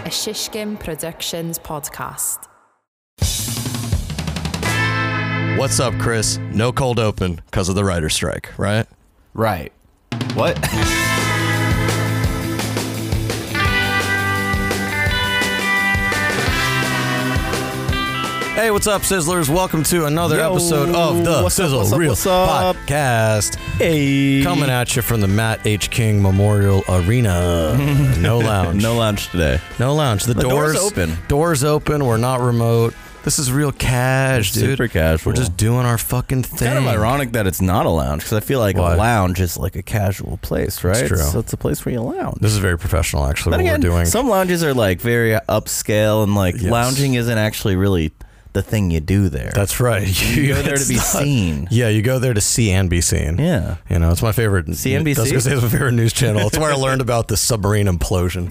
a Shishkin Productions podcast. What's up, Chris? No cold open because of the writer's strike, right? Right. What? Hey, what's up, Sizzlers? Welcome to another episode of the Sizzle Reel Podcast. Hey. Coming at you from the Matt H. King Memorial Arena. No lounge. No lounge today. No lounge. The door's open. Door's open. We're not remote. This is real cash, dude. Super casual. We're just doing our fucking thing. It's kind of ironic that it's not a lounge, because I feel like Why? a lounge is like a casual place, right? It's true. So it's a place where you lounge. This is very professional, actually, Then what again, we're doing. some lounges are like very upscale, and like Yes. lounging isn't actually really the thing you do there. That's right. You go there to It's be not- seen. Yeah, you go there to see and be seen. Yeah. You know, it's my favorite. CNBC? I was going to say it's my favorite news channel. It's where I learned about the submarine implosion.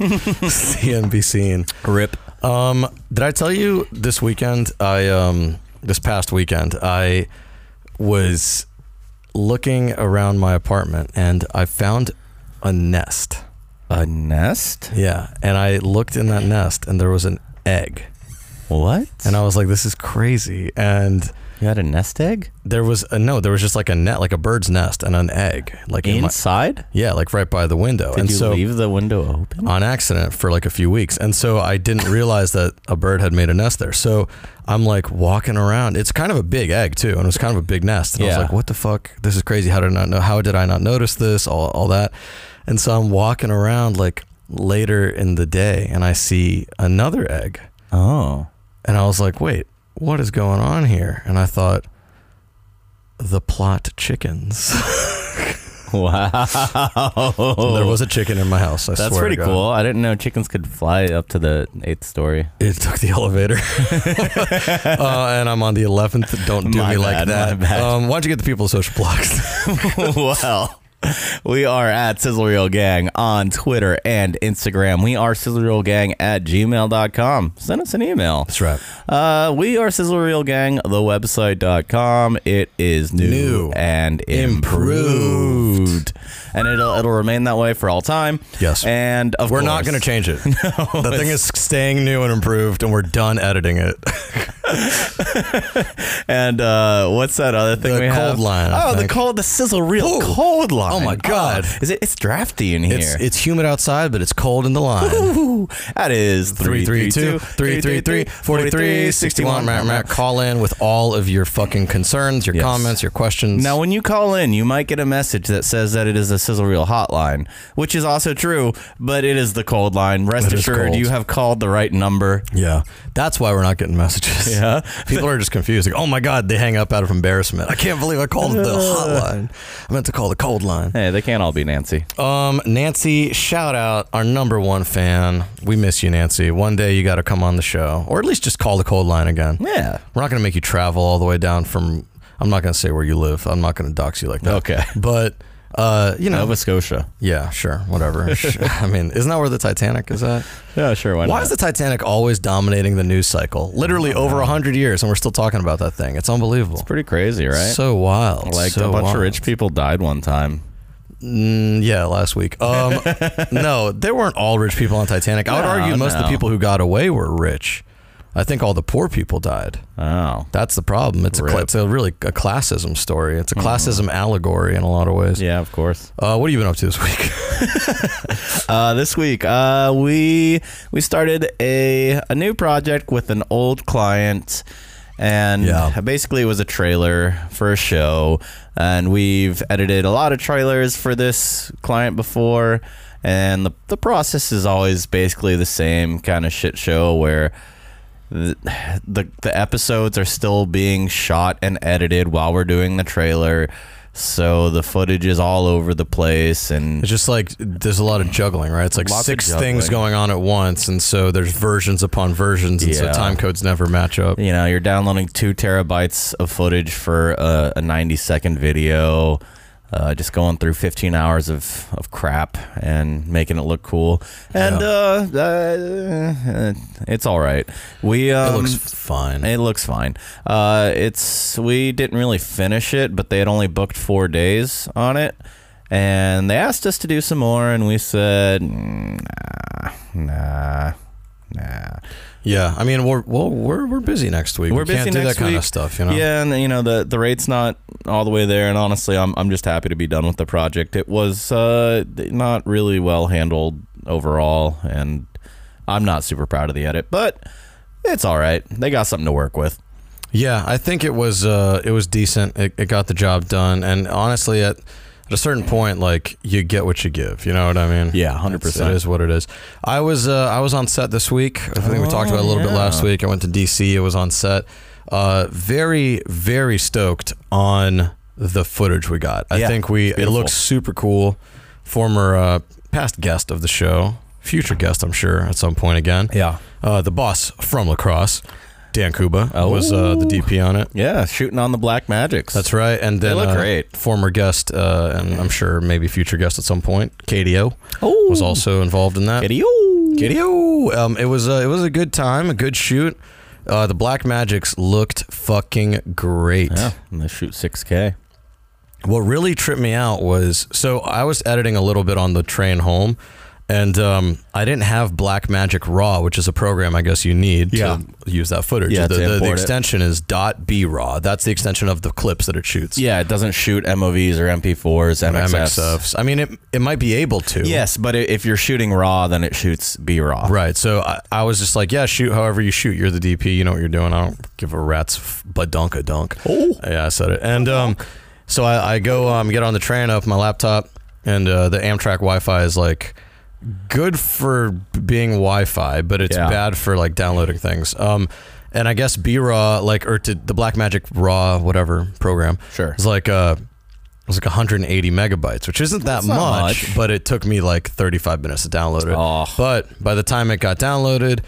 CNBC. Rip. Did I tell you this weekend? This past weekend, I was looking around my apartment and I found a nest. A nest? Yeah, and I looked in that nest and there was an egg. What? And I was like, this is crazy. And You had a nest egg? there was just like a net, like a bird's nest and an egg. Like in my, Inside? yeah, like right by the window. Did and you so leave the window open? on accident for like a few weeks. And so I didn't realize that a bird had made a nest there. So I'm like walking around. It's kind of a big egg too. And it was kind of a big nest. And I was Yeah. like, what the fuck? This is crazy. How did I not notice this? All that. And so I'm walking around like later in the day and I see another egg. Oh. And I was like, wait, what is going on here? And I thought, the plot chickens. Wow. There was a chicken in my house. I That's swear to pretty God. cool. I didn't know chickens could fly up to the 8th story. It took the elevator. And I'm on the 11th. Don't do My me like bad, that. my bad. Why don't you get the people social blocks? Well, we are at Sizzle Reel Gang on Twitter and Instagram. We are sizzlereelgang@gmail.com. Send us an email. That's right. We are Sizzle Reel Gang, thewebsite.com. It is new and improved. And it'll remain that way for all time. Yes. And of We're course, not going to change it. The thing is staying new and improved, and we're done editing it. And what's that other thing The we have? cold line, I Oh, think. the Sizzle Reel Ooh. cold line. Oh, my God. It's drafty in here. It's humid outside, but it's cold in the line. Ooh, that is 332-333-4361. Call in with all of your fucking concerns, your Yes. comments, your questions. Now, when you call in, you might get a message that says that it is a Sizzle Reel hotline, which is also true, but it is the cold line. Rest It is assured, cold. you have called the right number. Yeah, that's why we're not getting messages. Yeah. People are just confused. Like, oh my God, they hang up out of embarrassment. I can't believe I called the hotline. I meant to call the cold line. Hey, they can't all be Nancy. Nancy, shout out our #1 fan. We miss you, Nancy. One day you got to come on the show, or at least just call the cold line again. Yeah. We're not going to make you travel all the way down from. I'm not going to say where you live. I'm not going to dox you like that. Okay. But you know, Nova Scotia. yeah, sure, whatever. I mean, isn't that where the Titanic is at? Yeah, sure. Why is the Titanic always dominating the news cycle? Literally over 100 years, and we're still talking about that thing. It's unbelievable. Pretty crazy, right? So wild. Like so a bunch wild. of rich people died one time. Yeah, last week. No, they weren't all rich people on Titanic. I would argue most of the people who got away were rich. I think all the poor people died. Oh. That's the problem. It's really a classism story. It's a classism allegory in a lot of ways. Yeah, of course. What have you been up to this week? This week, we started a new project with an old client, and basically it was a trailer for a show, and we've edited a lot of trailers for this client before, and the process is always basically the same kind of shit show where the episodes are still being shot and edited while we're doing the trailer. So the footage is all over the place, and It's just like there's a lot of juggling, right? It's like Lots of 6 juggling. things going on at once, and so there's versions upon versions, and so Yeah. time codes never match up. you know, you're downloading 2 terabytes of footage for a 90-second video. Just going through 15 hours of crap and making it look cool. And it's all right. We It looks fine. It looks fine. We didn't really finish it, but they had only booked 4 days on it. And they asked us to do some more, and we said, nah, Yeah, I mean we're busy next week. We're we busy can't do next that kind week. of stuff, you know. Yeah, and you know the rate's not all the way there, and honestly, I'm just happy to be done with the project. It was not really well handled overall, and I'm not super proud of the edit, but it's all right. They got something to work with. Yeah, I think it was decent. It got the job done, and honestly, at a certain point, like, you get what you give. You know what I mean? Yeah, 100%. It is what it is. I was on set this week. I think we talked about it a little bit last week. I went to DC. It was on set. Very, very stoked on the footage we got. I think it looks super cool. Former past guest of the show, future guest, I'm sure, at some point again. Yeah. The boss from La Crosse, Dan Kuba, was the DP on it. Yeah, shooting on the Black Magics. That's right. And then they look great. Former guest, and I'm sure maybe future guest at some point, KDO, was also involved in that. KDO. It was a good time, a good shoot. The Black Magics looked fucking great. Yeah, and they shoot 6K. What really tripped me out was, so I was editing a little bit on the train home, and I didn't have Blackmagic RAW, which is a program I guess you need to use that footage. Yeah, the extension is .braw. That's the extension of the clips that it shoots. Yeah, it doesn't shoot MOVs or MP4s, MXFs. I mean, it might be able to. Yes, but if you're shooting RAW, then it shoots BRAW. Right. So I was just like, yeah, shoot however you shoot. You're the DP. You know what you're doing. I don't give a rat's badunk. Oh. Yeah, I said it. And so I go get on the train up my laptop, and the Amtrak Wi-Fi is like good for being Wi-Fi, but it's bad for like downloading things. And I guess BRAW, the Blackmagic RAW whatever program, is like it was like 180 megabytes, which isn't that much, but it took me like 35 minutes to download it. Oh. But by the time it got downloaded,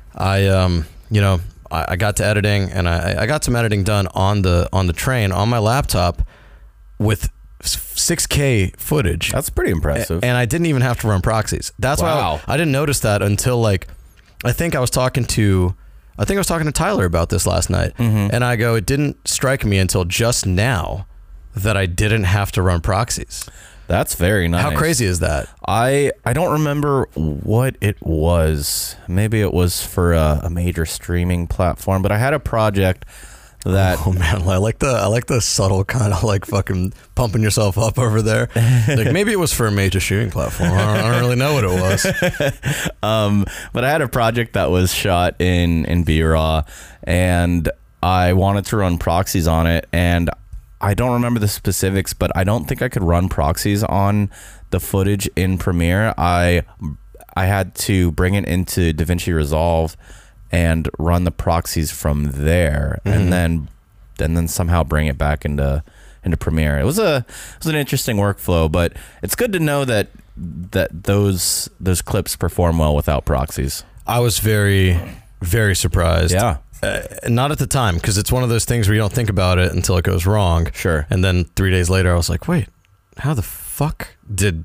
I got to editing, and I got some editing done on the train on my laptop with 6K footage. That's pretty impressive. And I didn't even have to run proxies. That's why I didn't notice that until I think I was talking to Tyler about this last night. Mm-hmm. And I go, it didn't strike me until just now that I didn't have to run proxies. That's very nice. How crazy is that? I don't remember what it was. Maybe it was for a major streaming platform, but I had a project that, oh man, I like the subtle kind of like fucking pumping yourself up over there. Like maybe it was for a major streaming platform. I don't really know what it was. But I had a project that was shot in BRAW, and I wanted to run proxies on it, and I don't remember the specifics, but I don't think I could run proxies on the footage in Premiere. I had to bring it into DaVinci Resolve and run the proxies from there, and then somehow bring it back into Premiere. It was an interesting workflow, but it's good to know that those clips perform well without proxies. I was very, very surprised. Yeah. Not at the time, because it's one of those things where you don't think about it until it goes wrong. Sure. And then 3 days later, I was like, wait, how the fuck did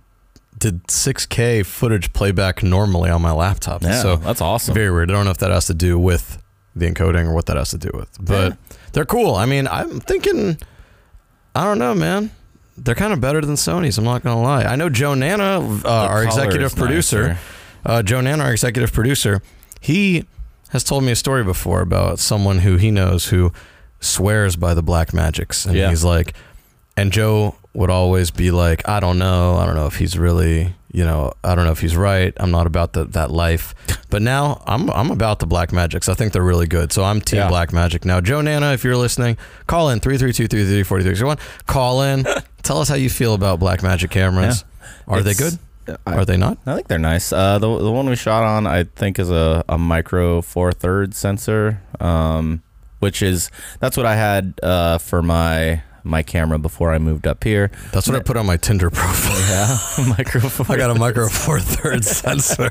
6K footage play back normally on my laptop? Yeah, so that's awesome. Very weird. I don't know if that has to do with the encoding or what that has to do with, but they're cool. I mean, I'm thinking, I don't know, man. They're kind of better than Sony's. I'm not gonna lie. I know Joe Nana, our executive producer. Joe Nana, our executive producer, he has told me a story before about someone who he knows who swears by the Blackmagics, and he's like, and Joe would always be like, I don't know if he's really, I don't know if he's right. I'm not about that life. But now I'm about the Blackmagics. I think they're really good. So I'm team Blackmagic. Now, Joe Nana, if you're listening, call in 332-333-4361. Call in. Tell us how you feel about Blackmagic cameras. Yeah. Are they good? Are they not? I think they're nice. The one we shot on, I think, is a micro 4/3 sensor, that's what I had for my camera before I moved up here. That's what I put on my Tinder profile. Yeah, micro 4/3. I got a micro 4/3 sensor.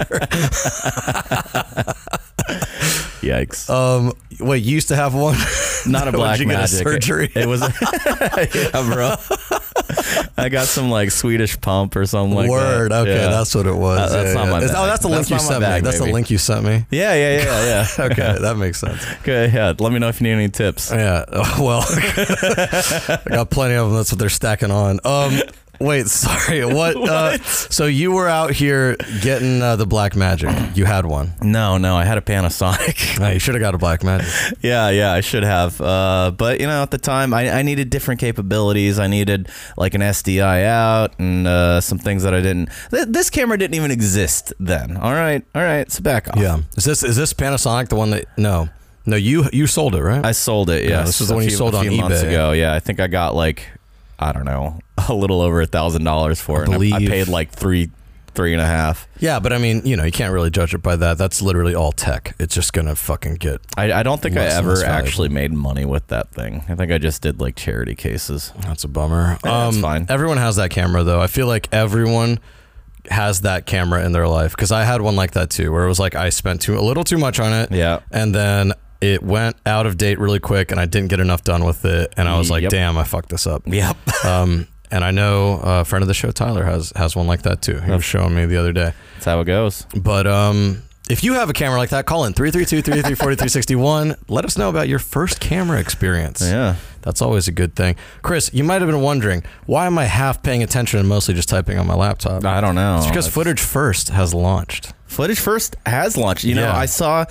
Yikes. Wait, you used to have one? Not a Blackmagic. Surgery. It was. Yeah, bro. I got some like Swedish pump or something like that. Word. Okay, that's what it was. That's not my bag. Oh, that's the link you sent me. That's the link you sent me. Yeah. Okay, that makes sense. Okay, yeah. Let me know if you need any tips. Yeah. Well, I got plenty of them. That's what they're stacking on. Wait, sorry. What? So you were out here getting the Blackmagic. You had one. No, I had a Panasonic. You should have got a Blackmagic. Yeah, I should have. But at the time, I needed different capabilities. I needed like an SDI out and some things that I didn't. This camera didn't even exist then. All right, so back off. Yeah. Is this Panasonic the one that? No, you sold it, right? I sold it. Yeah, this was the one you sold on eBay months ago. Yeah, I think I got like, I don't know, a little over $1,000 for it. I paid like three and a half. Yeah, but I mean, you can't really judge it by that. That's literally all tech. It's just gonna fucking get. I don't think I ever actually made money with that thing. I think I just did like charity cases. That's a bummer. That's fine. Everyone has that camera though. I feel like everyone has that camera in their life because I had one like that too, where it was like I spent a little too much on it. Yeah, and then it went out of date really quick and I didn't get enough done with it. And I was like, damn, I fucked this up. Yep. And I know a friend of the show, Tyler, has one like that too. He was showing me the other day. That's how it goes. But if you have a camera like that, call in 332-333-4361. Let us know about your first camera experience. Yeah. That's always a good thing. Chris, you might have been wondering, why am I half paying attention and mostly just typing on my laptop? I don't know. It's because Footage First has launched. Footage First has launched. I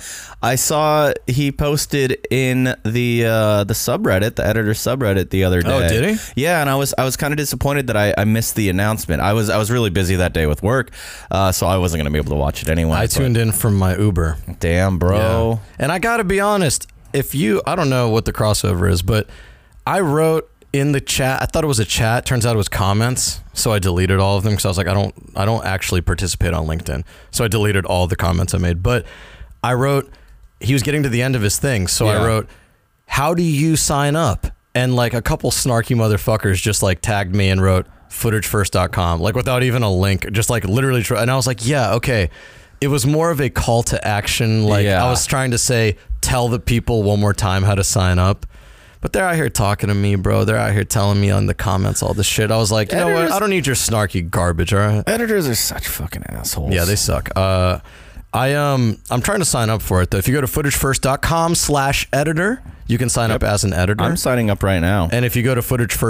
saw he posted in the subreddit, the editor subreddit the other day. Oh, did he? Yeah, and I was kind of disappointed that I missed the announcement. I was really busy that day with work, so I wasn't going to be able to watch it anyway. I tuned in from my Uber. Damn, bro. Yeah. And I got to be honest, I don't know what the crossover is, but I wrote in the chat, I thought it was a chat. Turns out it was comments. So I deleted all of them because I was like, I don't actually participate on LinkedIn. So I deleted all the comments I made. But I wrote, he was getting to the end of his thing. So I wrote, how do you sign up? And like a couple snarky motherfuckers just like tagged me and wrote footagefirst.com, like without even a link, just like literally. And I was like, yeah, okay. It was more of a call to action. Like I was trying to say, tell the people one more time how to sign up. But they're out here talking to me, bro. They're out here telling me on the comments all this shit. I was like, you know what? I don't need your snarky garbage, all right? Editors are such fucking assholes. Yeah, they suck. I'm trying to sign up for it, though. If you go to footagefirst.com/editor, you can sign up as an editor. I'm signing up right now. And if you go to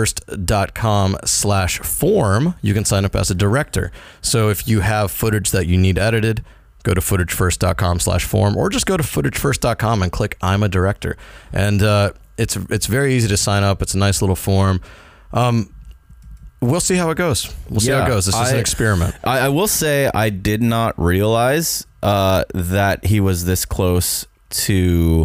footagefirst.com/form, you can sign up as a director. So if you have footage that you need edited, go to footagefirst.com/form, or just go to footagefirst.com and click I'm a director. And it's very easy to sign up. It's a nice little form. We'll see how it goes. We'll see how it goes. This is an experiment. I will say I did not realize that he was this close to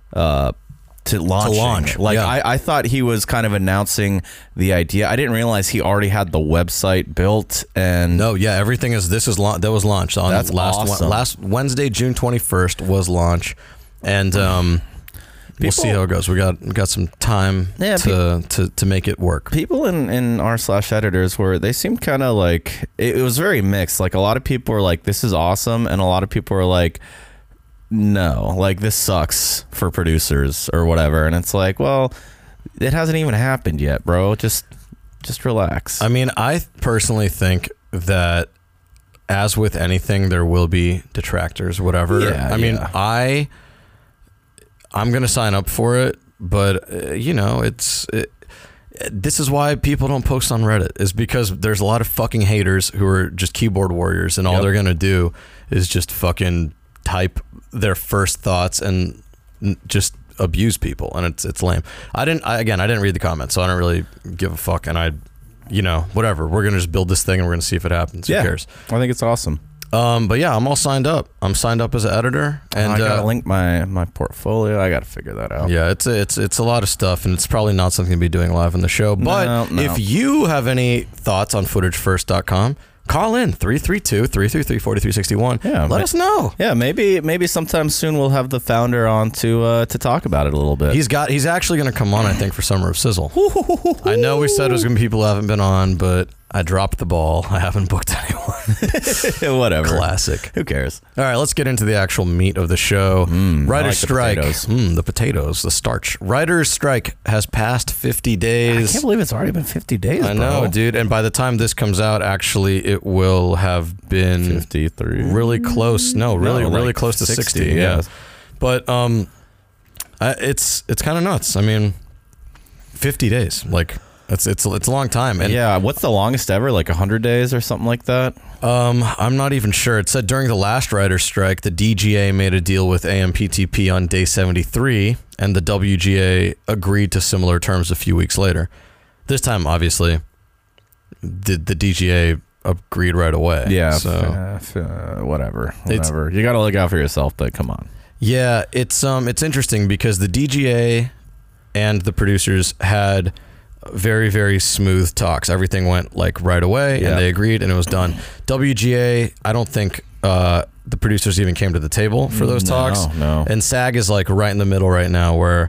launch. Like I thought he was kind of announcing the idea. I didn't realize he already had the website built. And no, yeah, everything that was launched on awesome. last Wednesday, June 21st was launch, and we'll see how it goes. We got some time to make it work. People in r/editors they seemed kind of like it was very mixed. Like a lot of people were like, "This is awesome," and a lot of people were like, "No, like this sucks for producers or whatever." And it's like, well, it hasn't even happened yet, bro. Just relax. I mean, I personally think that as with anything, there will be detractors, whatever. Yeah, I mean, I'm going to sign up for it, but this is why people don't post on Reddit, is because there's a lot of fucking haters who are just keyboard warriors, and all they're going to do is just fucking type their first thoughts and just abuse people, and it's lame. I didn't read the comments, so I don't really give a fuck, and whatever. We're going to just build this thing and we're going to see if it happens. Who cares? I think it's awesome. But yeah, I'm all signed up. I'm signed up as an editor, and I gotta link my portfolio. I gotta figure that out. Yeah, it's a lot of stuff, and it's probably not something to be doing live in the show. But if you have any thoughts on footagefirst.com, call in 332-333-4361. Yeah, let us know. Yeah, maybe sometime soon we'll have the founder on to talk about it a little bit. He's actually going to come on, I think, for Summer of Sizzle. I know we said it was going to be people who haven't been on, but I dropped the ball. I haven't booked anyone. Whatever. Classic. Who cares? All right, let's get into the actual meat of the show. Writer's strike. The potatoes, the starch. Writer's strike has passed 50 days. I can't believe it's already been 50 days, I know, dude. And by the time this comes out, actually, it will have been 53. Really close. Really close to 60. Yeah. But it's kind of nuts. I mean, 50 days. Like, It's a long time. And yeah, what's the longest ever? Like 100 days or something like that? I'm not even sure. It said during the last writer's strike, the DGA made a deal with AMPTP on day 73, and the WGA agreed to similar terms a few weeks later. This time, obviously, the DGA agreed right away. Yeah, so whatever. You got to look out for yourself, but come on. Yeah, it's interesting because the DGA and the producers had very, very smooth talks. Everything went like right away, and they agreed, and it was done. WGA, I don't think the producers even came to the table for those talks. No. And SAG is like right in the middle right now, where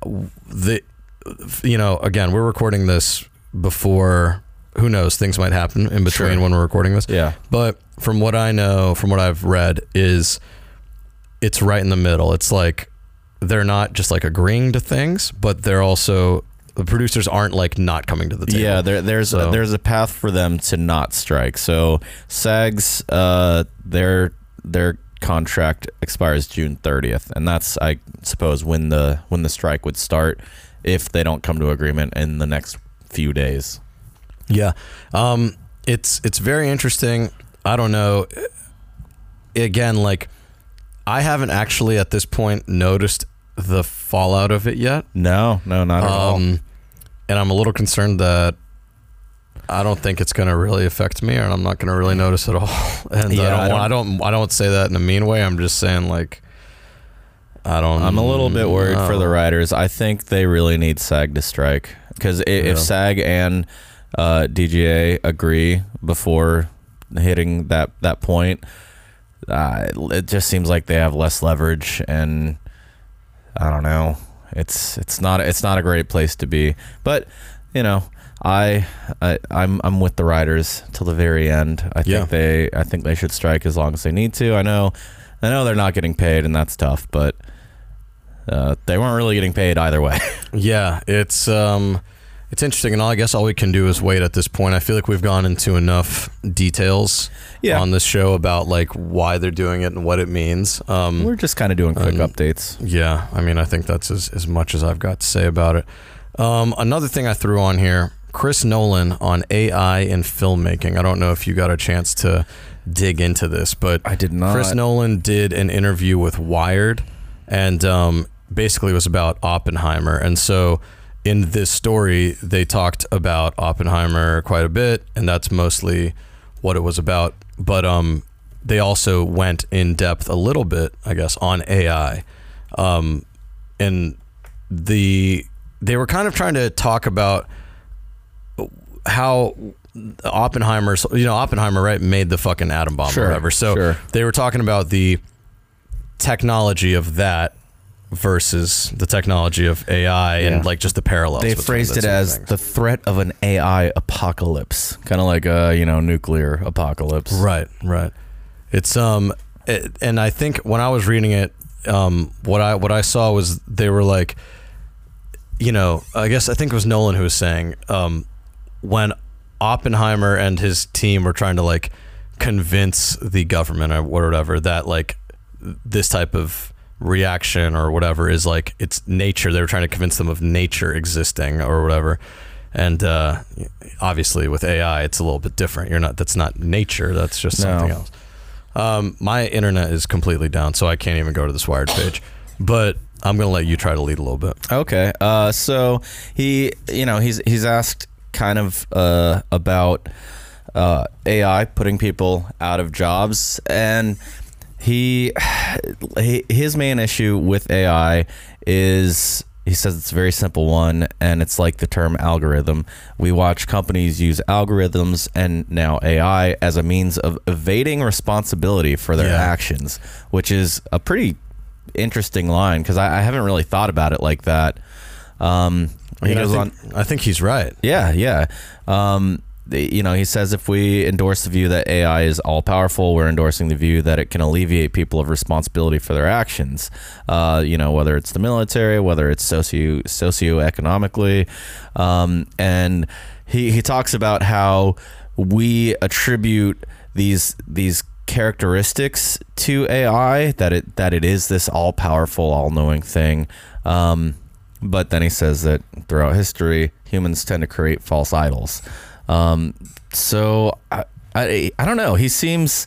again, we're recording this before. Who knows? Things might happen in between when we're recording this. Yeah. But from what I know, from what I've read, is it's right in the middle. It's like they're not just like agreeing to things, but they're also, the producers aren't like not coming to the table. Yeah, there's a path for them to not strike. So SAG's their contract expires June 30th, and that's, I suppose, when the strike would start if they don't come to agreement in the next few days. Yeah. It's very interesting. I don't know. Again, like, I haven't actually at this point noticed the fallout of it yet. No, not at all. And I'm a little concerned that I don't think it's going to really affect me, and I'm not going to really notice at all. And I don't say that in a mean way. I'm just saying, like, I'm a little bit worried for the writers. I think they really need SAG to strike, because if SAG and DGA agree before hitting that point, it just seems like they have less leverage, and I don't know. It's not a great place to be. But I'm with the writers till the very end. I think they should strike as long as they need to. I know they're not getting paid, and that's tough, but they weren't really getting paid either way. Yeah, it's interesting, and I guess all we can do is wait at this point. I feel like we've gone into enough details on this show about like why they're doing it and what it means. We're just kind of doing quick updates. Yeah, I mean, I think that's as much as I've got to say about it. Another thing I threw on here, Chris Nolan on AI in filmmaking. I don't know if you got a chance to dig into this, but I did not. Chris Nolan did an interview with Wired, and basically it was about Oppenheimer. And so in this story, they talked about Oppenheimer quite a bit, and that's mostly what it was about. But they also went in depth a little bit, I guess, on AI. And they were kind of trying to talk about how Oppenheimer, right, made the fucking atom bomb or whatever. So they were talking about the technology of that versus the technology of AI and like just the parallels. They phrased it as the threat of an AI apocalypse, kind of like a nuclear apocalypse. Right. It's and I think when I was reading it, what I saw was they were like, I think it was Nolan who was saying when Oppenheimer and his team were trying to like convince the government or whatever that like this type of reaction or whatever is like it's nature. They were trying to convince them of nature existing or whatever. And obviously with AI, it's a little bit different. That's not nature. That's just something else. My internet is completely down, so I can't even go to this Wired page. But I'm gonna let you try to lead a little bit. Okay. So he's asked kind of about AI putting people out of jobs, and his main issue with AI is, he says it's a very simple one, and it's like the term algorithm. We watch companies use algorithms and now AI as a means of evading responsibility for their actions, which is a pretty interesting line, because I haven't really thought about it like that. I think he's right. Yeah. He says if we endorse the view that AI is all-powerful, we're endorsing the view that it can alleviate people of responsibility for their actions, whether it's the military, whether it's socioeconomically. And he talks about how we attribute these characteristics to AI, that it is this all-powerful, all-knowing thing. But then he says that throughout history, humans tend to create false idols. So I don't know. He seems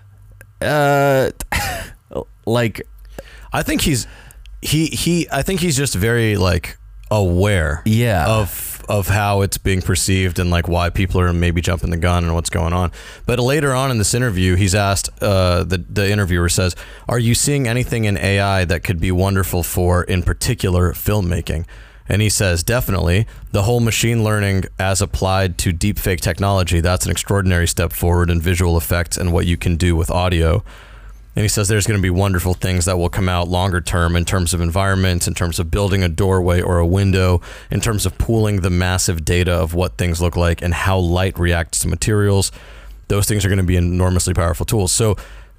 like, I think he's just very like aware of how it's being perceived and like why people are maybe jumping the gun and what's going on. But later on in this interview, he's asked, the interviewer says, "Are you seeing anything in AI that could be wonderful for, in particular, filmmaking?" And he says, "Definitely. The whole machine learning as applied to deepfake technology, that's an extraordinary step forward in visual effects and what you can do with audio." And he says there's going to be wonderful things that will come out longer term in terms of environments, in terms of building a doorway or a window, in terms of pooling the massive data of what things look like and how light reacts to materials. Those things are going to be enormously powerful tools. So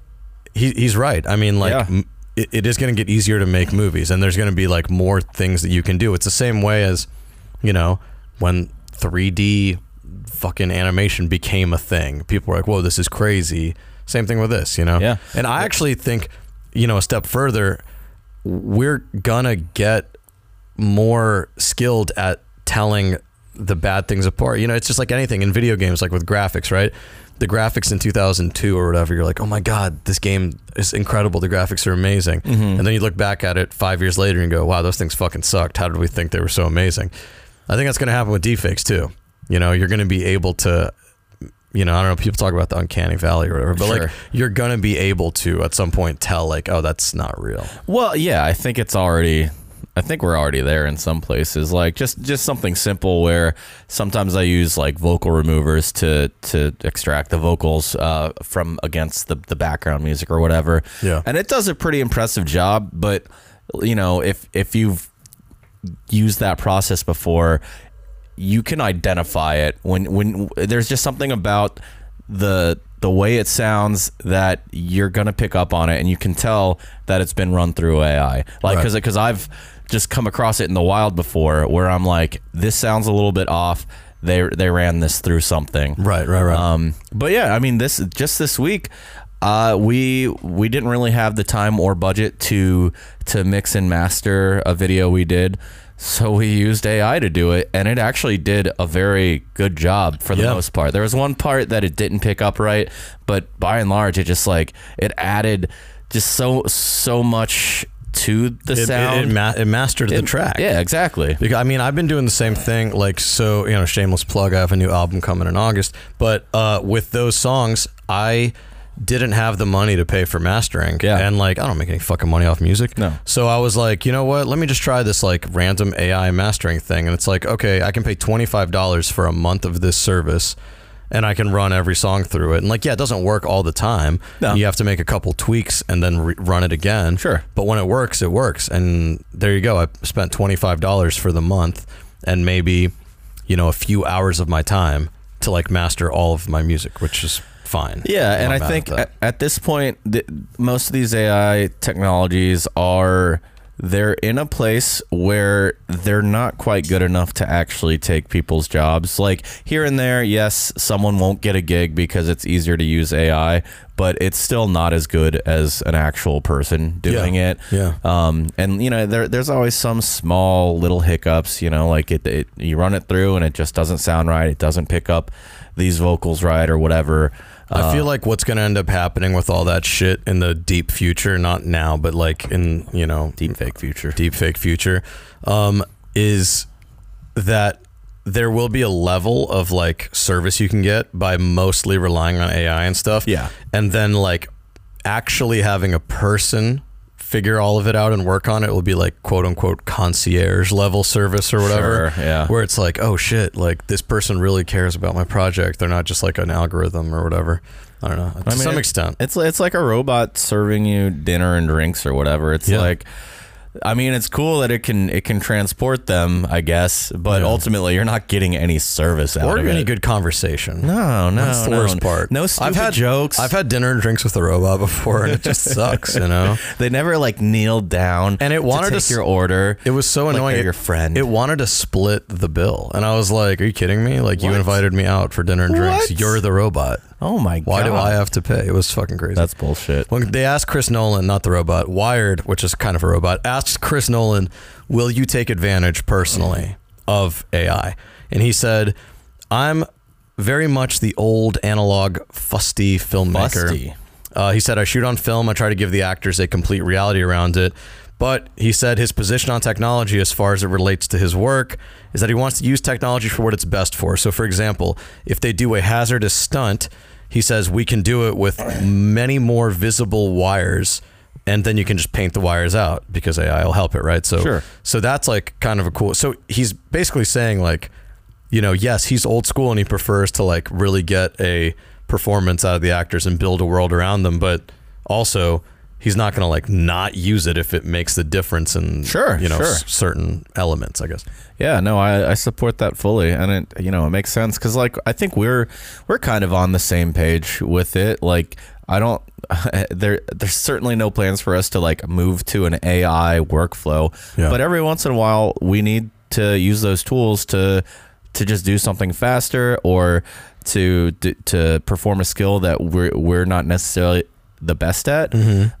he's right. I mean, like, it is going to get easier to make movies, and there's going to be like more things that you can do. It's the same way as, you know, when 3D fucking animation became a thing. People were like, whoa, this is crazy. Same thing with this, you know? Yeah. And I actually think, you know, a step further, we're gonna get more skilled at telling the bad things apart. You know, it's just like anything in video games, like with graphics, right? The graphics in 2002 or whatever, you're like, oh my God, this game is incredible. The graphics are amazing. And then you look back at it 5 years later and go, wow, those things fucking sucked. How did we think they were so amazing? I think that's gonna happen with deepfakes too. You know, you're gonna be able to, you know, I don't know, people talk about the uncanny valley or whatever, but like, you're going to be able to at some point tell like, oh, that's not real. Well, yeah, I think we're already there in some places. Like just something simple where sometimes I use like vocal removers to extract the vocals from against the background music or whatever. Yeah. And it does a pretty impressive job, but you know, if you've used that process before, you can identify it when there's just something about the way it sounds that you're gonna pick up on it, and you can tell that it's been run through AI. Like, because I've just come across it in the wild before, where I'm like, this sounds a little bit off. They ran this through something. Right. But yeah, I mean, this week, we didn't really have the time or budget to mix and master a video we did. So we used AI to do it, and it actually did a very good job for the most part. There was one part that it didn't pick up right, but by and large, it just like, it added just so much to the sound. It mastered the track. Yeah, exactly. Because, I mean, I've been doing the same thing. Like, so, you know, shameless plug, I have a new album coming in August. But with those songs, I didn't have the money to pay for mastering. Yeah. And like, I don't make any fucking money off music. No. So I was like, you know what? Let me just try this like random AI mastering thing. And it's like, okay, I can pay $25 for a month of this service, and I can run every song through it. And like, yeah, it doesn't work all the time. No. You have to make a couple tweaks and then run it again. Sure. But when it works, it works. And there you go. I spent $25 for the month, and maybe, you know, a few hours of my time to like master all of my music, which is fine. Yeah, and I think at this point, most of these AI technologies they're in a place where they're not quite good enough to actually take people's jobs. Like here and there, yes, someone won't get a gig because it's easier to use AI, but it's still not as good as an actual person doing it. Yeah. And you know, there's always some small little hiccups, you know, like you run it through and it just doesn't sound right. It doesn't pick up these vocals right or whatever. I feel like what's going to end up happening with all that shit in the deep future, not now, but like in, you know, deep fake future, is that there will be a level of like service you can get by mostly relying on AI and stuff. Yeah. And then like actually having a person figure all of it out and work on it will be like quote unquote concierge level service or whatever. Sure, yeah. Where it's like, oh shit, like this person really cares about my project. They're not just like an algorithm or whatever. I don't know. To some extent. It's like a robot serving you dinner and drinks or whatever. It's like, I mean, it's cool that it can transport them, I guess, but ultimately you're not getting any service out of it. Or any good conversation. No. That's the worst part. No stupid jokes. I've had dinner and drinks with a robot before, and it just sucks, you know? They never like kneeled down and it wanted to take your order. It was so annoying. Like your friend. It wanted to split the bill. And I was like, are you kidding me? Like, you invited me out for dinner and drinks. You're the robot. Oh my God. Why do I have to pay? It was fucking crazy. That's bullshit. When they asked Chris Nolan, not the robot, Wired, which is kind of a robot, asked Chris Nolan, will you take advantage personally of AI? And he said, I'm very much the old analog fusty filmmaker. He said, I shoot on film. I try to give the actors a complete reality around it. But he said his position on technology as far as it relates to his work is that he wants to use technology for what it's best for. So for example, if they do a hazardous stunt, he says we can do it with many more visible wires, and then you can just paint the wires out because AI will help it, right? So, sure. So that's like kind of a cool. So he's basically saying like, you know, yes, he's old school and he prefers to like really get a performance out of the actors and build a world around them, but also he's not going to like not use it if it makes the difference in certain elements, I guess. Yeah, no, I support that fully, and it it makes sense because like I think we're kind of on the same page with it. Like I don't there's certainly no plans for us to like move to an AI workflow, but every once in a while we need to use those tools to just do something faster or to perform a skill that we're not necessarily the best at.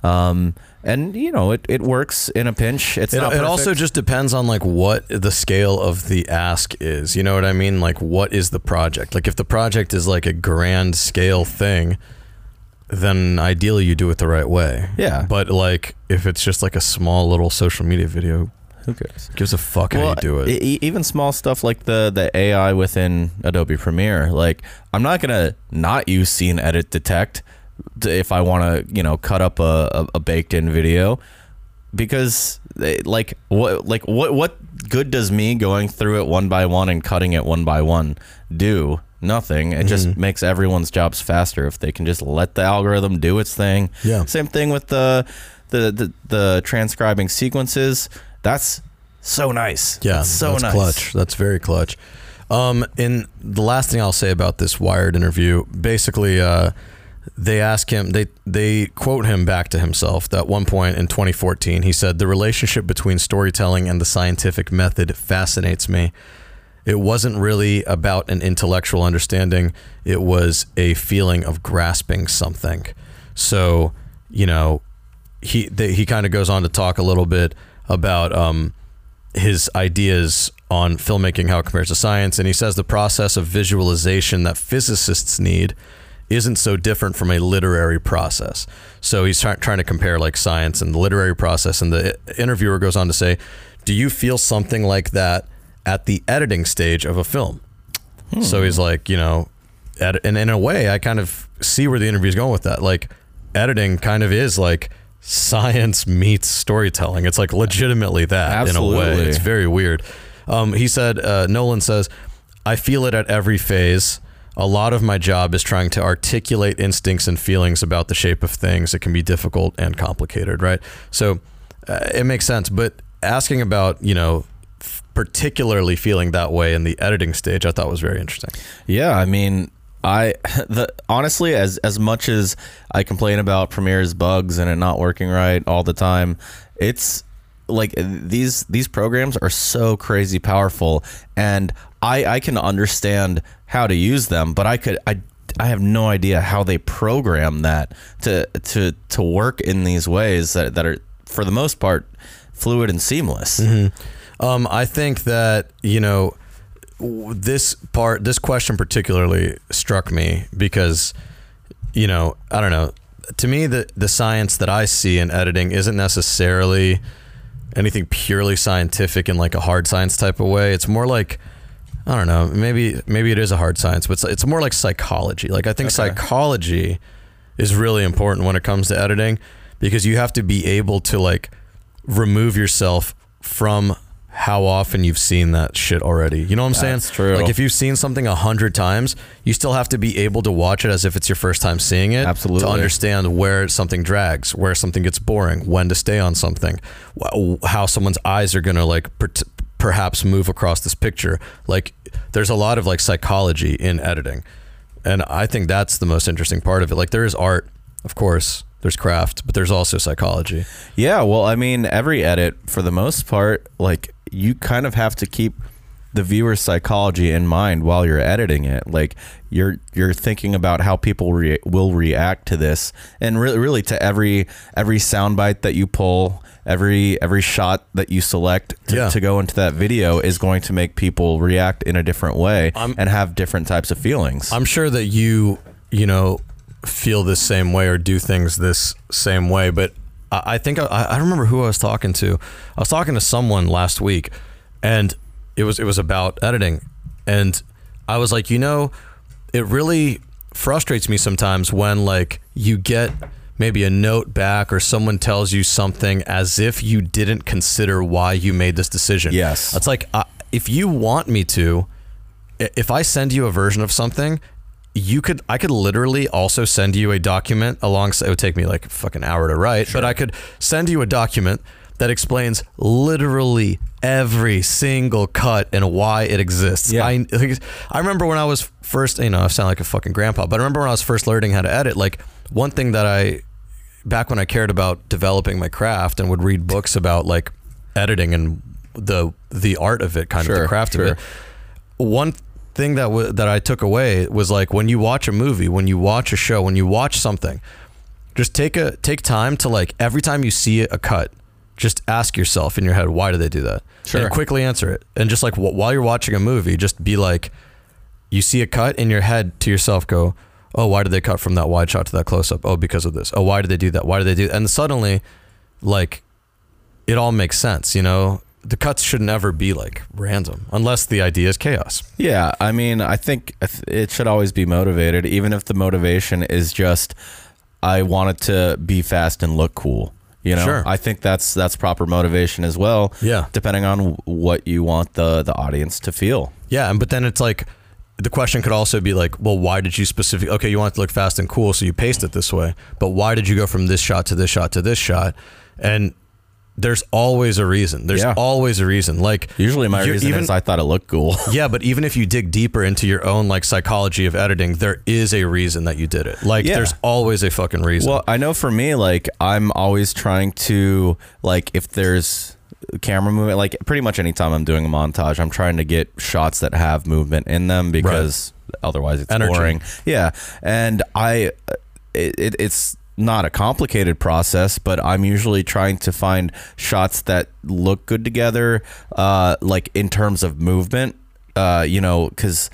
And it works in a pinch. It also just depends on like what the scale of the ask is, you know what I mean? Like what is the project? Like if the project is like a grand scale thing, then ideally you do it the right way. Yeah. But like if it's just like a small little social media video, who cares? Gives a fuck how you do it. Even small stuff like the AI within Adobe Premiere. Like I'm not gonna not use Scene Edit Detect if I want to, cut up a baked in video, because what good does me going through it one by one and cutting it one by one do? Nothing. It just makes everyone's jobs faster if they can just let the algorithm do its thing. Yeah. Same thing with the transcribing sequences. That's so nice. Yeah. That's so nice. Clutch. That's very clutch. And the last thing I'll say about this Wired interview, basically, they ask him, they quote him back to himself that at one point in 2014, he said, the relationship between storytelling and the scientific method fascinates me. It wasn't really about an intellectual understanding. It was a feeling of grasping something. So, he kind of goes on to talk a little bit about his ideas on filmmaking, how it compares to science. And he says the process of visualization that physicists need isn't so different from a literary process. So he's trying to compare like science and the literary process. And the interviewer goes on to say, do you feel something like that at the editing stage of a film? So he's like, and in a way, I kind of see where the interview is going with that. Like editing kind of is like science meets storytelling. It's like legitimately that. Absolutely. In a way. It's very weird. He said, Nolan says, I feel it at every phase. A lot of my job is trying to articulate instincts and feelings about the shape of things. It can be difficult and complicated, right? So it makes sense. But asking about, particularly feeling that way in the editing stage, I thought was very interesting. Yeah, I mean, honestly, as much as I complain about Premiere's bugs and it not working right all the time, it's like these programs are so crazy powerful, and I can understand how to use them, but I have no idea how they program that to work in these ways that are, for the most part, fluid and seamless. I think that, this question particularly struck me because, I don't know, to me, the science that I see in editing isn't necessarily anything purely scientific in like a hard science type of way. It's more like, I don't know, maybe it is a hard science, but it's more like psychology. Like I think psychology is really important when it comes to editing, because you have to be able to like remove yourself from how often you've seen that shit already. You know what I'm saying? That's true. Like if you've seen something 100 times, you still have to be able to watch it as if it's your first time seeing it. Absolutely. To understand where something drags, where something gets boring, when to stay on something, how someone's eyes are going to like perhaps move across this picture. Like there's a lot of like psychology in editing. And I think that's the most interesting part of it. Like there is art, of course, there's craft, but there's also psychology. Yeah, well, I mean, every edit, for the most part, like you kind of have to keep the viewer's psychology in mind while you're editing it. Like you're thinking about how people will react to this, and really to every soundbite that you pull, every shot that you select to go into that video is going to make people react in a different way and have different types of feelings. I'm sure that you feel this same way or do things this same way, but I think I remember who I was talking to. I was talking to someone last week, and it was about editing, and I was like, it really frustrates me sometimes when like you get maybe a note back or someone tells you something as if you didn't consider why you made this decision. Yes. It's like, if you want me to, if I send you a version of something, I could literally also send you a document alongside. It would take me like a fucking hour to write, but I could send you a document that explains literally every single cut and why it exists. Yeah. I remember when I was first, I sound like a fucking grandpa, but I remember when I was first learning how to edit, like one thing that back when I cared about developing my craft and would read books about like editing and the art of it, kind of the craft of it. One thing that I took away was like, when you watch a movie, when you watch a show, when you watch something, just take time to, like, every time you see a cut, just ask yourself in your head, why did they do that? Sure. And quickly answer it. And just like while you're watching a movie, just be like, you see a cut in your head, to yourself go, oh, why did they cut from that wide shot to that close up? Oh, because of this. Oh, why did they do that? Why did they do that? And suddenly, like, it all makes sense, The cuts should never be like random unless the idea is chaos. Yeah, I mean, I think it should always be motivated, even if the motivation is just, I want it to be fast and look cool. Sure. I think that's proper motivation as well. Yeah. Depending on what you want the audience to feel. Yeah, but then it's like, the question could also be like, well, why did you okay, you want it to look fast and cool, so you paced it this way, but why did you go from this shot to this shot to this shot? And there's always a reason. There's always a reason. Like, usually my reason is I thought it looked cool. Yeah, but even if you dig deeper into your own like psychology of editing, there is a reason that you did it. Like, there's always a fucking reason. Well, I know for me, like, I'm always trying to, like, if there's camera movement, like pretty much anytime I'm doing a montage, I'm trying to get shots that have movement in them, because otherwise it's boring. Yeah. And it's not a complicated process, but I'm usually trying to find shots that look good together, like in terms of movement, because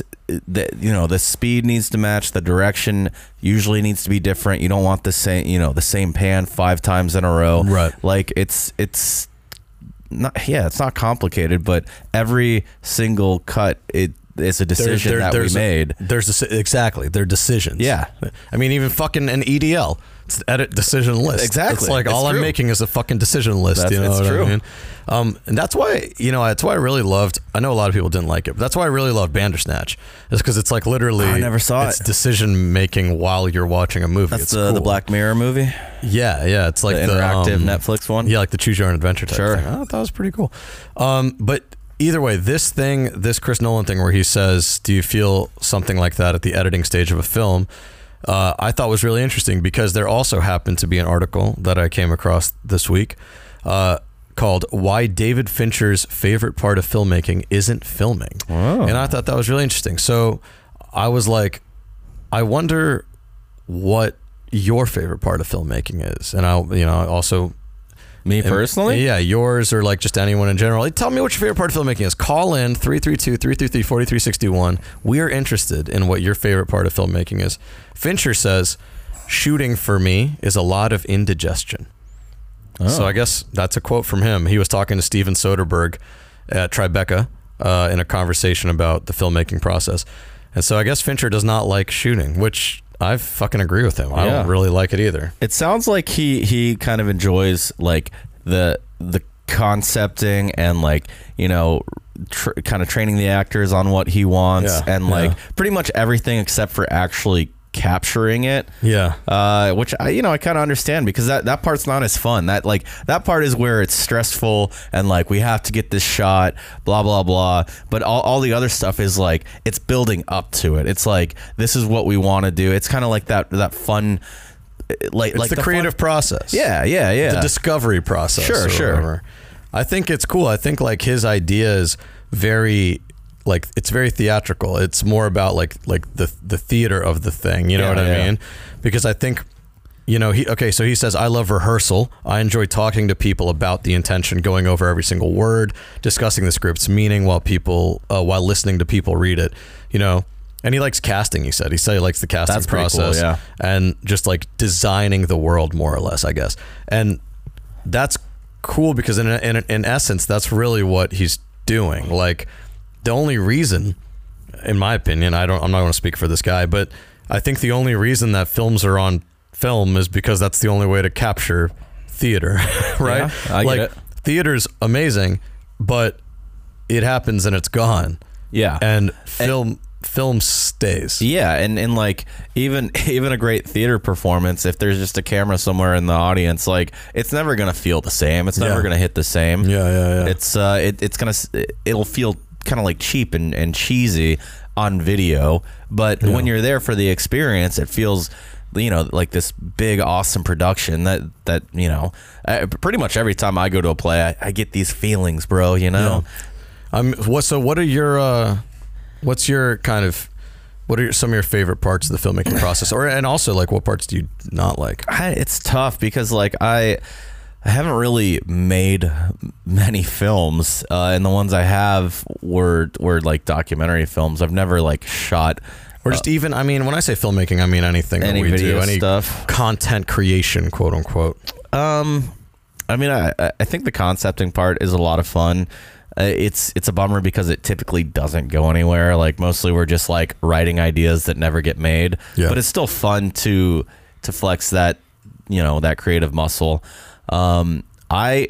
the speed needs to match, the direction usually needs to be different. You don't want the same pan 5 times in a row. Right. Like it's not, it's not complicated, but every single cut, it's a decision that we made. They're decisions. Yeah. I mean, even fucking an EDL, it's the edit decision list. Exactly. It's like, all I'm making is a fucking decision list. That's true. I mean? And that's why, that's why I really loved, I know a lot of people didn't like it, but that's why I really loved Bandersnatch. Is because it's like literally, I never saw it. It's decision making while you're watching a movie. That's the Black Mirror movie? Yeah. It's like the interactive Netflix one? Yeah, like the choose your own adventure type thing. I thought that was pretty cool. But either way, this Chris Nolan thing where he says, do you feel something like that at the editing stage of a film? I thought was really interesting, because there also happened to be an article that I came across this week called Why David Fincher's Favorite Part of Filmmaking Isn't Filming. Oh. And I thought that was really interesting. So I was like, I wonder what your favorite part of filmmaking is. And I also... Me personally? Yeah, yours, or like just anyone in general. Tell me what your favorite part of filmmaking is. Call in 332-333-4361. We are interested in what your favorite part of filmmaking is. Fincher says, shooting for me is a lot of indigestion. Oh. So I guess that's a quote from him. He was talking to Steven Soderbergh at Tribeca in a conversation about the filmmaking process. And so I guess Fincher does not like shooting, which I fucking agree with him. I don't really like it either. It sounds like he kind of enjoys like the concepting and like, kind of training the actors on what he wants, and like pretty much everything except for actually capturing it. Yeah. Which I kind of understand, because that part's not as fun. That part is where it's stressful and like, we have to get this shot, blah, blah, blah. But all the other stuff is like, it's building up to it. It's like, this is what we want to do. It's kind of like that fun, it's the creative process. Yeah. The discovery process. Sure. Whatever. I think it's cool. I think like his idea is very like it's very theatrical. It's more about like the theater of the thing. You know what I mean? Because I think, you know, so he says, I love rehearsal. I enjoy talking to people about the intention, going over every single word, discussing the script's meaning while listening to people read it, you know. And he likes casting, he said. He said he likes the casting process. Cool, yeah. And just like designing the world more or less, I guess. And that's cool because in essence, that's really what he's doing. Like the only reason, in my opinion, I'm not going to speak for this guy, but I think the only reason that films are on film is because that's the only way to capture theater, right? Yeah, I get it. Theater's amazing, but it happens and it's gone. Yeah. And film stays. Yeah, and like even a great theater performance, if there's just a camera somewhere in the audience, like it's never gonna feel the same. It's never gonna hit the same. Yeah. It'll feel kind of like cheap and cheesy on video, but when you're there for the experience, it feels, you know, like this big awesome production that you know, pretty much every time I go to a play, I get these feelings, bro, you know. What are your what's your kind of, what are some of your favorite parts of the filmmaking process, and also like what parts do you not like? It's tough because like I haven't really made many films, and the ones I have were like documentary films. I've never like shot or just even, I mean, when I say filmmaking, I mean anything any that we video do, any stuff, content creation, quote unquote. I mean, I think the concepting part is a lot of fun. It's a bummer because it typically doesn't go anywhere. Like mostly we're just like writing ideas that never get made. Yeah. But it's still fun to flex that, you know, that creative muscle. I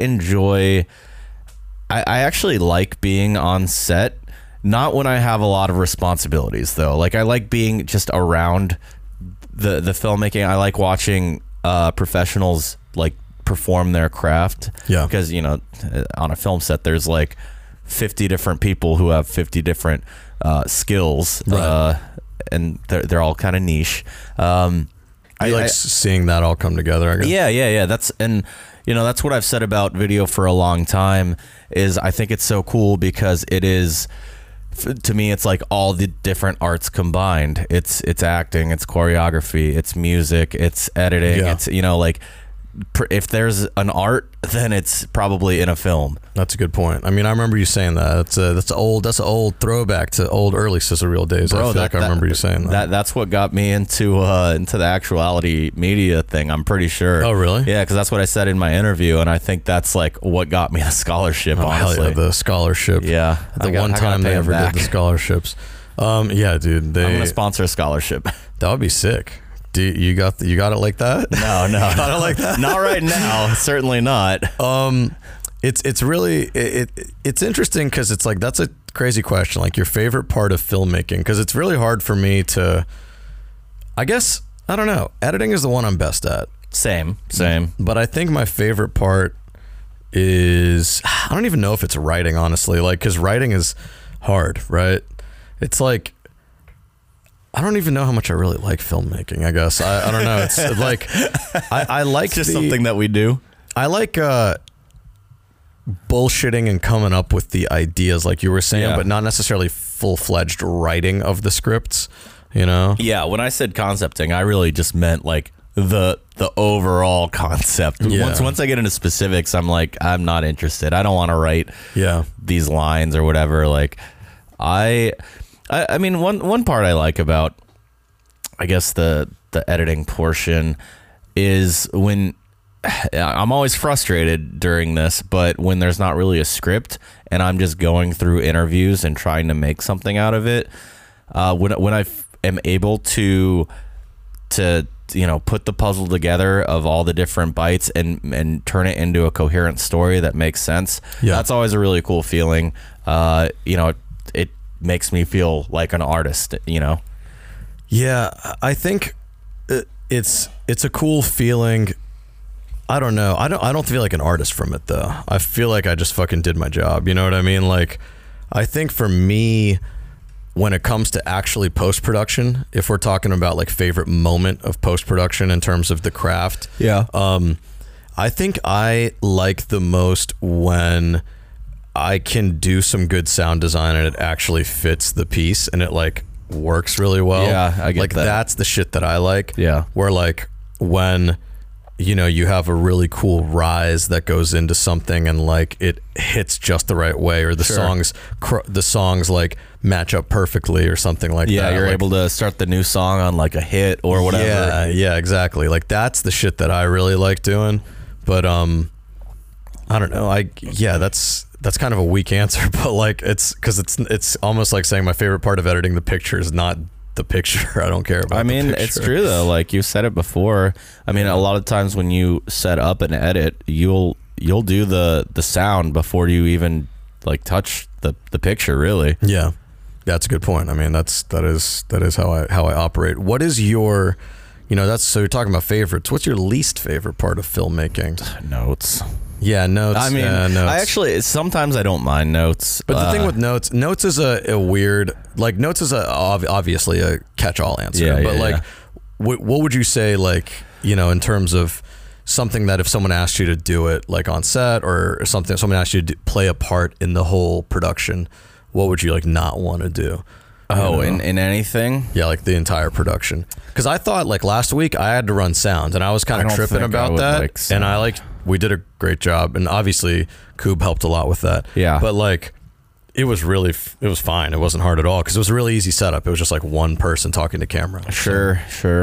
actually like being on set, not when I have a lot of responsibilities though. Like I like being just around the filmmaking. I like watching professionals like perform their craft. Yeah. Because, you know, on a film set there's like 50 different people who have 50 different skills, right. And they're all kind of niche. I like seeing that all come together, I guess. Yeah. That's what I've said about video for a long time, is I think it's so cool because it is, to me, it's like all the different arts combined. It's acting, it's choreography, it's music, it's editing. Yeah. It's, you know, like if there's an art, then it's probably in a film. That's a good point. I mean, I remember you saying that. That's an old throwback to old early Sizzle Reel days. Bro, I remember you saying that. That's what got me into the actuality media thing, I'm pretty sure. Oh, really? Yeah, because that's what I said in my interview, and I think that's like what got me the scholarship. Honestly, hell yeah, the scholarship. Yeah, the one time they ever did the scholarships. Yeah, dude. I'm gonna sponsor a scholarship. That would be sick. You got it like that? No. Got it like that? Not right now. Certainly not. It's really it's interesting because it's like, that's a crazy question. Like your favorite part of filmmaking, because it's really hard for me to, I guess, I don't know. Editing is the one I'm best at. Same. But I think my favorite part is, I don't even know if it's writing, honestly. Like, because writing is hard, right? It's like, I don't even know how much I really like filmmaking, I guess. I don't know. It's like, I like it's just something that we do. I like bullshitting and coming up with the ideas, like you were saying, but not necessarily full-fledged writing of the scripts, you know? Yeah, when I said concepting, I really just meant like the overall concept. Yeah. Once I get into specifics, I'm like, I'm not interested. I don't want to write these lines or whatever. Like, I mean, one part I like about, I guess, the editing portion is when I'm always frustrated during this, but when there's not really a script and I'm just going through interviews and trying to make something out of it, when I am able to you know, put the puzzle together of all the different bites and turn it into a coherent story that makes sense. Yeah. That's always a really cool feeling. You know, it makes me feel like an artist, you know? Yeah, I think it's a cool feeling. I don't know. I don't feel like an artist from it though. I feel like I just fucking did my job. You know what I mean? Like, I think for me, when it comes to actually post-production, if we're talking about like favorite moment of post-production in terms of the craft, I think I like the most when I can do some good sound design and it actually fits the piece and it like works really well. Yeah, I get like that. That's the shit that I like. Yeah. Where like when you have a really cool rise that goes into something and like it hits just the right way, or the songs like match up perfectly or something like that. Yeah, you're like, able to start the new song on like a hit or whatever. Yeah, exactly. Like that's the shit that I really like doing. But I don't know. That's kind of a weak answer, but like it's because it's almost like saying my favorite part of editing the picture is not the picture. I don't care about. I mean, it's true though. Like you said it before. I mean, a lot of times when you set up and edit, you'll do the sound before you even like touch the picture. Really. Yeah, that's a good point. I mean, that is how I operate. What is your, so you're talking about favorites. What's your least favorite part of filmmaking? Notes. Yeah, notes. I mean, notes. I actually sometimes I don't mind notes. But the thing with notes is a weird, like notes is obviously a catch-all answer. Yeah, but like, what would you say, like, in terms of something that if someone asked you to do it like on set or something, someone asked you to play a part in the whole production, what would you like not want to do? In anything? Yeah, like the entire production. Because I thought like last week I had to run sound and I was kind of tripping about that. And we did a great job. And obviously Coob helped a lot with that. Yeah. But like, it was fine. It wasn't hard at all because it was a really easy setup. It was just like one person talking to camera. Sure.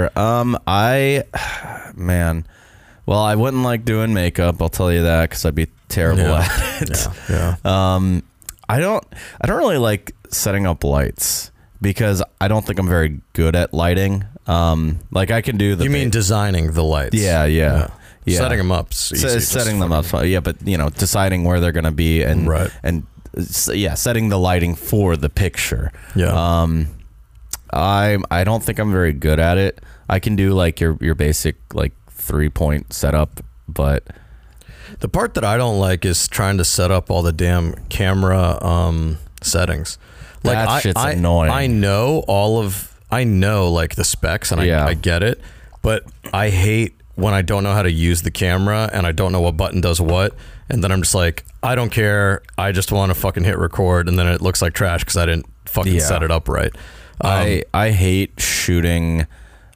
Well, I wouldn't like doing makeup. I'll tell you that because I'd be terrible at it. Yeah. I don't really like setting up lights because I don't think I'm very good at lighting. Like I can do the. You mean designing the lights? Yeah. Setting them up. Setting them up. Yeah, but deciding where they're gonna be and setting the lighting for the picture. Yeah. I don't think I'm very good at it. I can do like your basic like 3-point setup, but the part that I don't like is trying to set up all the damn camera settings. Like that shit's annoying. I know like the specs and I get it, but I hate when I don't know how to use the camera and I don't know what button does what, and then I'm just like, I don't care. I just want to fucking hit record, and then it looks like trash because I didn't fucking set it up right. I hate shooting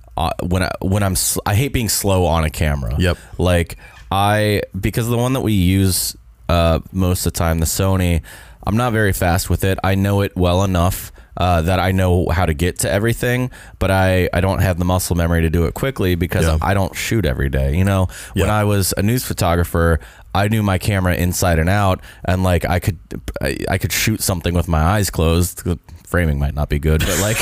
I hate being slow on a camera. Yep. Like because the one that we use most of the time, the Sony, I'm not very fast with it. I know it well enough that I know how to get to everything, but I don't have the muscle memory to do it quickly because I don't shoot every day. When I was a news photographer, I knew my camera inside and out, and like I could shoot something with my eyes closed. Framing might not be good, but like,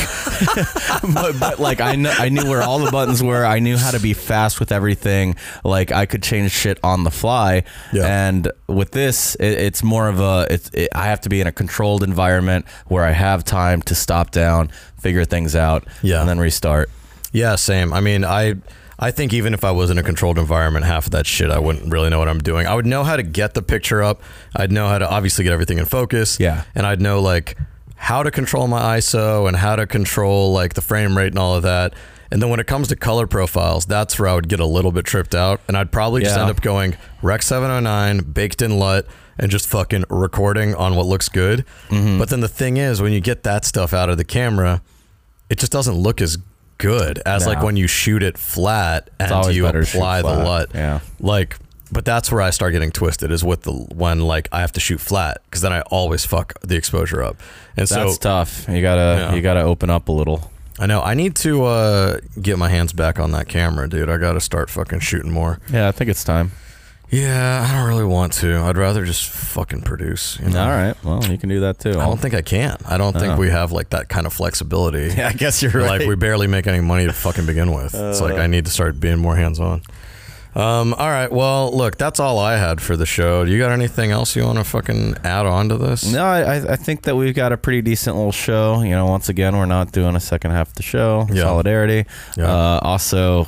but like I knew where all the buttons were. I knew how to be fast with everything. Like I could change shit on the fly. Yeah. And with this, it's more of I have to be in a controlled environment where I have time to stop down, figure things out, and then restart. Yeah, same. I mean, I think even if I was in a controlled environment, half of that shit, I wouldn't really know what I'm doing. I would know how to get the picture up. I'd know how to obviously get everything in focus. Yeah. And I'd know like how to control my ISO and how to control like the frame rate and all of that. And then when it comes to color profiles, that's where I would get a little bit tripped out. And I'd probably just end up going Rec 709, baked in LUT, and just fucking recording on what looks good. Mm-hmm. But then the thing is, when you get that stuff out of the camera, it just doesn't look as good as like when you shoot it flat and you apply the LUT. Yeah. Like, but that's where I start getting twisted is with when like I have to shoot flat because then I always fuck the exposure up. And that's tough. You gotta open up a little. I know. I need to get my hands back on that camera, dude. I gotta start fucking shooting more. Yeah, I think it's time. Yeah, I don't really want to. I'd rather just fucking produce. All right. Well, you can do that too. I don't think I can. I don't think we have like that kind of flexibility. Yeah, I guess you're right. Like we barely make any money to fucking begin with. It's like I need to start being more hands-on. All right. Well, look, that's all I had for the show. Do you got anything else you want to fucking add on to this? No, I think that we've got a pretty decent little show. Once again, we're not doing a second half of the show. Yeah. Solidarity. Yeah. Also,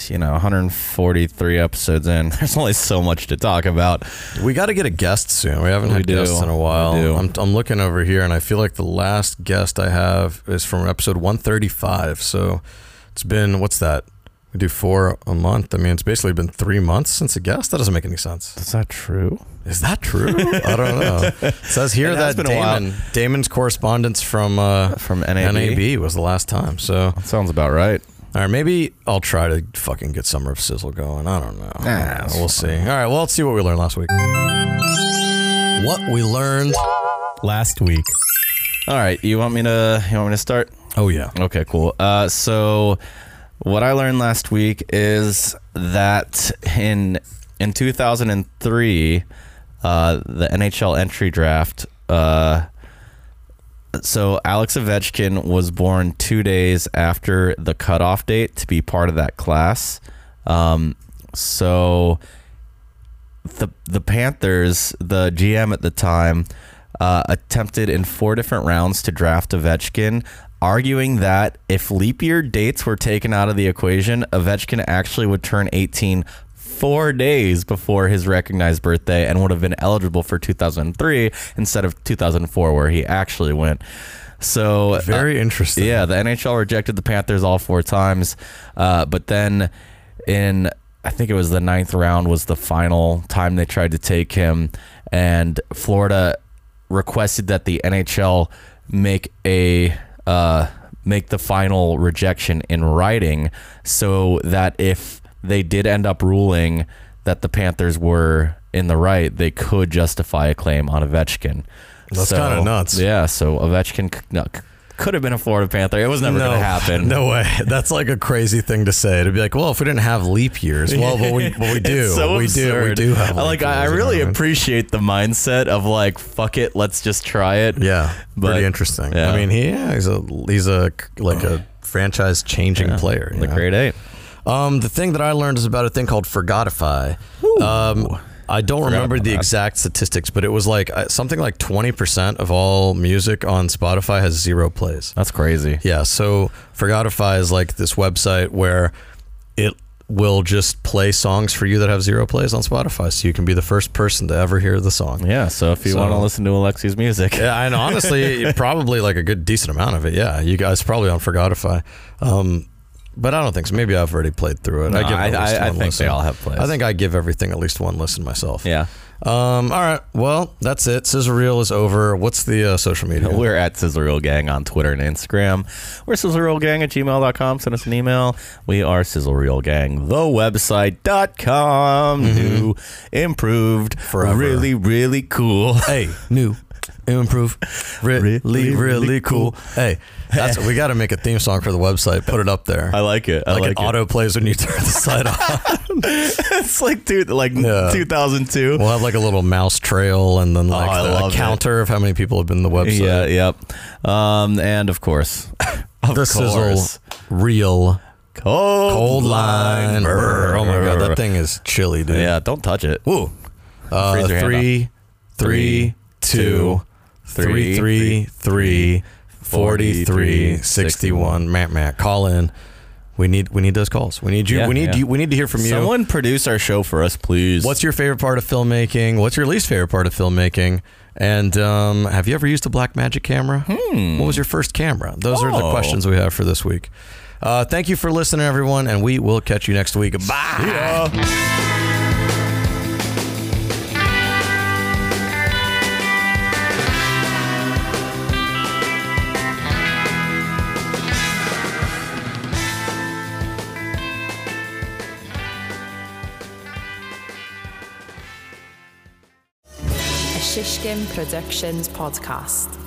143 episodes in. There's only so much to talk about. We got to get a guest soon. We haven't had guests in a while. I'm looking over here, and I feel like the last guest I have is from episode 135. So it's been, what's that? We do 4 a month. I mean, it's basically been 3 months since a guest. That doesn't make any sense. Is that true? Is that true? I don't know. It says here that Damon's correspondence from NAB was the last time. So that sounds about right. All right, maybe I'll try to fucking get Summer of Sizzle going. I don't know. We'll see. All right, well, let's see what we learned last week. What we learned last week. All right, you want me to start? Oh yeah. Okay, cool. So what I learned last week is that in 2003, the NHL entry draft, so Alex Ovechkin was born 2 days after the cutoff date to be part of that class. So the Panthers, the GM at the time, attempted in 4 different rounds to draft Ovechkin, arguing that if leap year dates were taken out of the equation, Ovechkin actually would turn 18 4 days before his recognized birthday and would have been eligible for 2003 instead of 2004, where he actually went. So very interesting. Yeah, the NHL rejected the Panthers all 4 times, but then I think it was the 9th round was the final time they tried to take him, and Florida requested that the NHL make the final rejection in writing, so that if they did end up ruling that the Panthers were in the right, they could justify a claim on Ovechkin. That's kind of nuts. Yeah, so Ovechkin could have been a Florida Panther. It was never going to happen. No way. That's like a crazy thing to say. To be like, well, if we didn't have leap years, well, but we do. So we do have leap years. I really appreciate the mindset of like, fuck it, let's just try it. Yeah, pretty interesting. Yeah. I mean, he's a franchise changing player. The grade 8. The thing that I learned is about a thing called Forgotify. I don't remember the exact statistics, but it was like something like 20% of all music on Spotify has 0 plays. That's crazy. Yeah, so Forgotify is like this website where it will just play songs for you that have 0 plays on Spotify, so you can be the first person to ever hear the song. Yeah, so if you want to listen to Alexi's music. Yeah, and honestly, probably like a good decent amount of it. Yeah, you guys probably on Forgotify. But I don't think so. Maybe I've already played through it. No, I think listen. They all have plays. I think I give everything at least 1 listen myself. Yeah. All right. Well, that's it. Sizzle Reel is over. What's the social media? We're at Sizzle Reel Gang on Twitter and Instagram. We're sizzlereelgang@gmail.com. Send us an email. We are Sizzle Reel Gang, the website.com. New, improved, forever. Really, really cool. Hey, new, improve, really cool. Hey, that's we got to make a theme song for the website. Put it up there. I like it. It auto plays when you turn the site on. It's like 2002. We'll have like a little mouse trail and then like a counter of how many people have been to the website. Yeah, yep. And of course, Sizzle Reel cold line. Oh my god, that thing is chilly, dude. Yeah, don't touch it. Woo. 3, 2, 3, 43, 61. Matt, call in. We need those calls. We need you. We need to hear from you. Someone produce our show for us, please. What's your favorite part of filmmaking? What's your least favorite part of filmmaking? And have you ever used a Blackmagic camera? What was your first camera? Those are the questions we have for this week. Thank you for listening, everyone, and we will catch you next week. Bye. Shishkin Productions podcast.